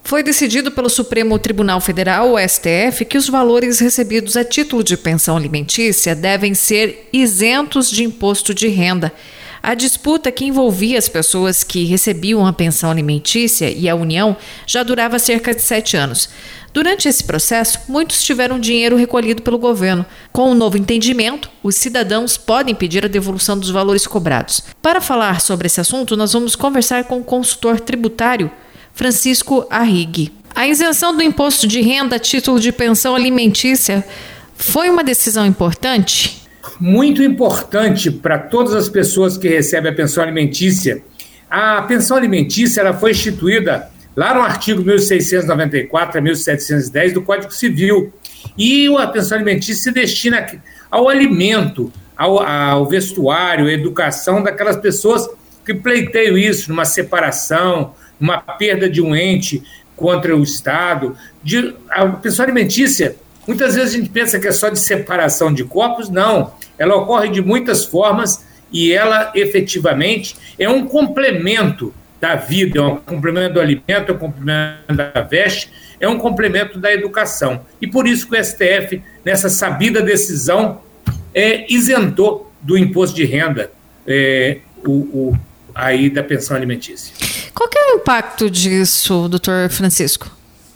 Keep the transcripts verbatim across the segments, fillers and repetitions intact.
Foi decidido pelo Supremo Tribunal Federal, o S T F, que os valores recebidos a título de pensão alimentícia devem ser isentos de imposto de renda. A disputa que envolvia as pessoas que recebiam a pensão alimentícia e a União já durava cerca de sete anos. Durante esse processo, muitos tiveram dinheiro recolhido pelo governo. Com o novo entendimento, os cidadãos podem pedir a devolução dos valores cobrados. Para falar sobre esse assunto, nós vamos conversar com o consultor tributário Francisco Arrighi. A isenção do imposto de renda a título de pensão alimentícia foi uma decisão importante? Muito importante para todas as pessoas que recebem a pensão alimentícia. A pensão alimentícia ela foi instituída lá no artigo mil seiscentos e noventa e quatro a mil setecentos e dez do Código Civil. E a pensão alimentícia se destina ao alimento, ao, ao vestuário, à educação daquelas pessoas que pleiteiam isso numa separação, numa perda de um ente contra o Estado. De, a pensão alimentícia, muitas vezes a gente pensa que é só de separação de corpos, não. Ela ocorre de muitas formas e ela, efetivamente, é um complemento da vida, é um complemento do alimento, é um complemento da veste, é um complemento da educação. E por isso que o S T F, nessa sabida decisão, é, isentou do imposto de renda é, o, o, aí da pensão alimentícia. Qual que é o impacto disso, doutor Francisco?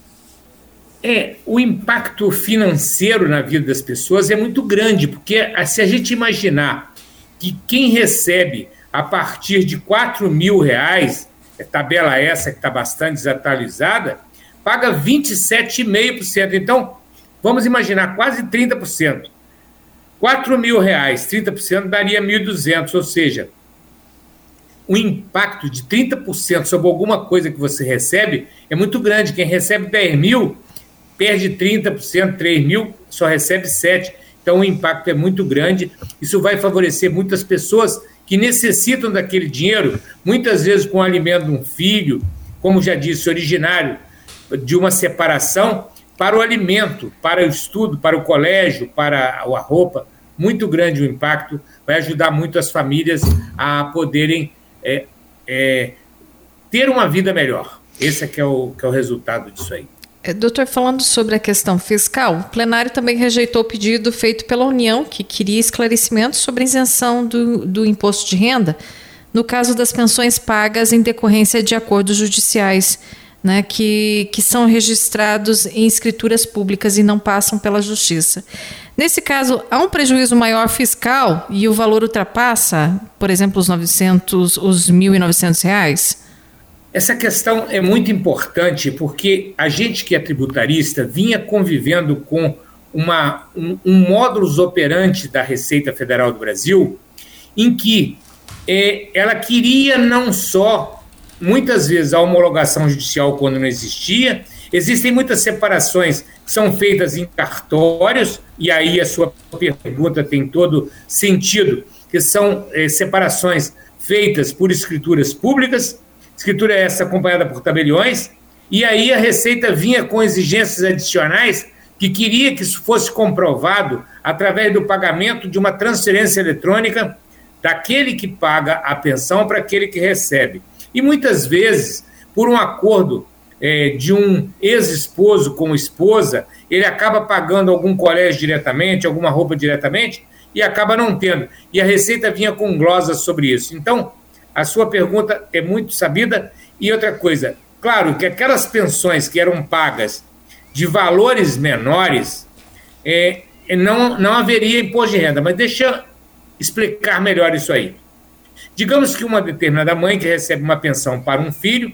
É, o impacto financeiro na vida das pessoas é muito grande, porque se a gente imaginar que quem recebe a partir de quatro mil reais, tabela essa que está bastante desatualizada, paga vinte e sete vírgula cinco por cento. Então, vamos imaginar quase trinta por cento. quatro mil reais, trinta por cento daria mil e duzentos, ou seja, o impacto de trinta por cento sobre alguma coisa que você recebe é muito grande. Quem recebe dez mil perde trinta por cento, três mil, só recebe sete. Então, o impacto é muito grande. Isso vai favorecer muitas pessoas que necessitam daquele dinheiro, muitas vezes com o alimento de um filho, como já disse, originário de uma separação, para o alimento, para o estudo, para o colégio, para a roupa. Muito grande o impacto, vai ajudar muito as famílias a poderem é, é, ter uma vida melhor. Esse é que é o, que é o resultado disso aí. Doutor, falando sobre a questão fiscal, o plenário também rejeitou o pedido feito pela União, que queria esclarecimentos sobre a isenção do, do imposto de renda, no caso das pensões pagas em decorrência de acordos judiciais, né, que, que são registrados em escrituras públicas e não passam pela justiça. Nesse caso, há um prejuízo maior fiscal e o valor ultrapassa, por exemplo, os novecentos, os mil e novecentos reais? Essa questão é muito importante porque a gente que é tributarista vinha convivendo com uma, um, um modus operandi da Receita Federal do Brasil, em que é, ela queria não só, muitas vezes, a homologação judicial quando não existia. Existem muitas separações que são feitas em cartórios, e aí a sua pergunta tem todo sentido, que são é, separações feitas por escrituras públicas. Escritura essa acompanhada por tabeliões, e aí a Receita vinha com exigências adicionais que queria que isso fosse comprovado através do pagamento de uma transferência eletrônica daquele que paga a pensão para aquele que recebe. E muitas vezes, por um acordo é, de um ex-esposo com esposa, ele acaba pagando algum colégio diretamente, alguma roupa diretamente, e acaba não tendo. E a Receita vinha com glosas sobre isso. Então, a sua pergunta é muito sabida. E outra coisa, claro que aquelas pensões que eram pagas de valores menores, é, não, não haveria imposto de renda. Mas deixa eu explicar melhor isso aí. Digamos que uma determinada mãe que recebe uma pensão para um filho,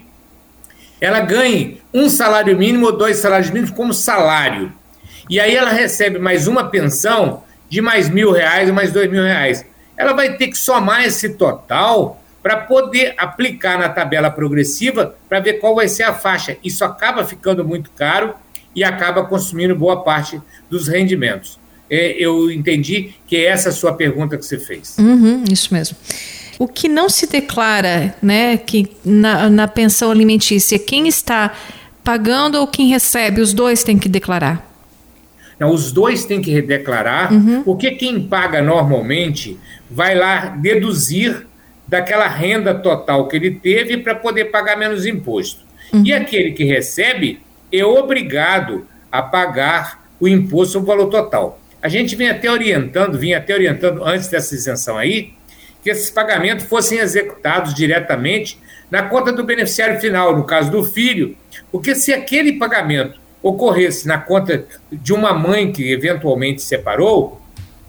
ela ganhe um salário mínimo ou dois salários mínimos como salário. E aí ela recebe mais uma pensão de mais mil reais ou mais dois mil reais. Ela vai ter que somar esse total para poder aplicar na tabela progressiva para ver qual vai ser a faixa. Isso acaba ficando muito caro e acaba consumindo boa parte dos rendimentos. É, eu entendi que é essa a sua pergunta que você fez. Uhum, isso mesmo. O que não se declara, né, que na, na pensão alimentícia, quem está pagando ou quem recebe, os dois têm que declarar? Não, os dois têm que declarar, uhum. Porque quem paga normalmente vai lá deduzir daquela renda total que ele teve para poder pagar menos imposto. Uhum. E aquele que recebe é obrigado a pagar o imposto sobre o valor total. A gente vem até orientando, vinha até orientando antes dessa isenção aí, que esses pagamentos fossem executados diretamente na conta do beneficiário final, no caso do filho, porque se aquele pagamento ocorresse na conta de uma mãe que eventualmente separou,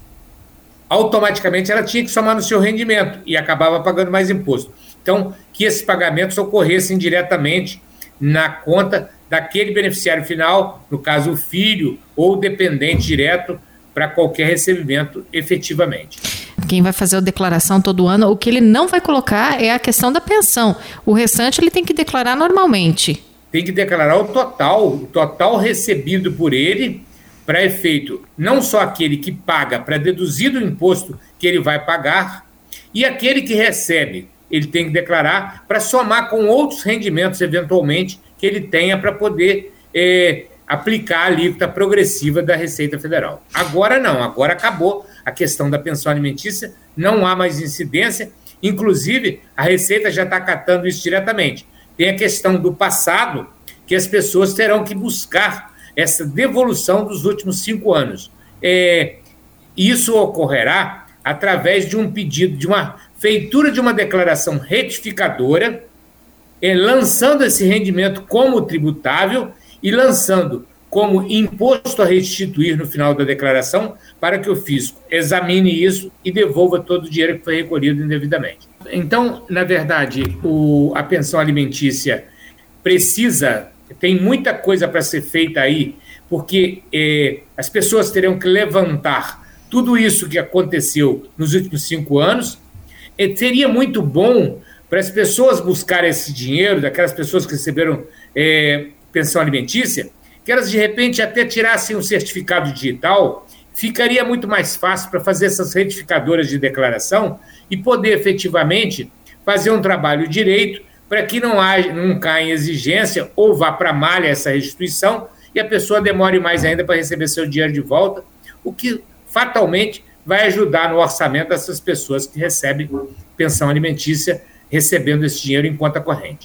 automaticamente ela tinha que somar no seu rendimento e acabava pagando mais imposto. Então, que esses pagamentos ocorressem diretamente na conta daquele beneficiário final, no caso o filho ou o dependente direto, para qualquer recebimento efetivamente. Quem vai fazer a declaração todo ano, o que ele não vai colocar é a questão da pensão. O restante ele tem que declarar normalmente. Tem que declarar o total, o total recebido por ele, para efeito não só aquele que paga para deduzir do imposto que ele vai pagar, e aquele que recebe, ele tem que declarar para somar com outros rendimentos, eventualmente, que ele tenha para poder é, aplicar a alíquota progressiva da Receita Federal. Agora não, agora acabou a questão da pensão alimentícia, não há mais incidência, inclusive a Receita já está acatando isso diretamente. Tem a questão do passado, que as pessoas terão que buscar essa devolução dos últimos cinco anos. É, isso ocorrerá através de um pedido, de uma feitura de uma declaração retificadora, é, lançando esse rendimento como tributável e lançando como imposto a restituir no final da declaração, para que o fisco examine isso e devolva todo o dinheiro que foi recolhido indevidamente. Então, na verdade, o, a pensão alimentícia precisa, tem muita coisa para ser feita aí, porque é, as pessoas terão que levantar tudo isso que aconteceu nos últimos cinco anos. E seria muito bom para as pessoas buscarem esse dinheiro, daquelas pessoas que receberam é, pensão alimentícia, que elas de repente até tirassem um certificado digital, ficaria muito mais fácil para fazer essas retificadoras de declaração e poder efetivamente fazer um trabalho direito para que não, haja, não caia em exigência ou vá para a malha essa restituição e a pessoa demore mais ainda para receber seu dinheiro de volta, o que fatalmente vai ajudar no orçamento dessas pessoas que recebem pensão alimentícia, recebendo esse dinheiro em conta corrente.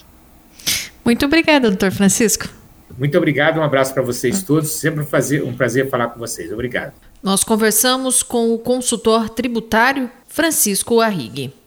Muito obrigada, doutor Francisco. Muito obrigado, um abraço para vocês todos, sempre um prazer, um prazer falar com vocês. Obrigado. Nós conversamos com o consultor tributário Francisco Arrighi.